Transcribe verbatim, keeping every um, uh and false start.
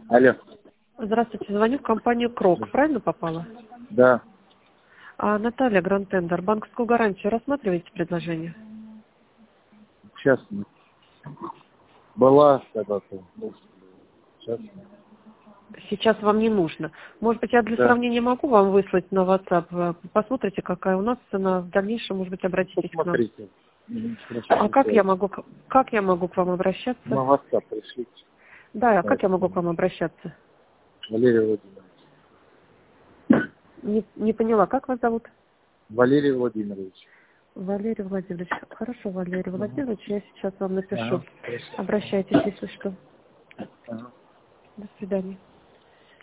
Алло. Здравствуйте, звоню в компанию Крок. Правильно попала? Да. А, Наталья, Гранд-Тендер. Банковскую гарантию рассматриваете предложение? Сейчас нет. Была когда-то. Сейчас нет. Сейчас вам не нужно. Может быть, я для Да. сравнения могу вам выслать на WhatsApp. Вы посмотрите, какая у нас цена. В дальнейшем, может быть, обратитесь к нам. Посмотрите. Мгм, хорошо, А как я спасибо. могу, к- как я могу к вам На обращаться? WhatsApp пришлите. Да, а На как я этот могу к номер. вам обращаться? Валерий Владимирович. Не, не поняла, как вас зовут? Валерий Владимирович. Валерий Владимирович. Хорошо, Валерий Ага. Владимирович, я сейчас вам напишу. Ага. Хорошо. Обращайтесь, если что. Ага. До свидания.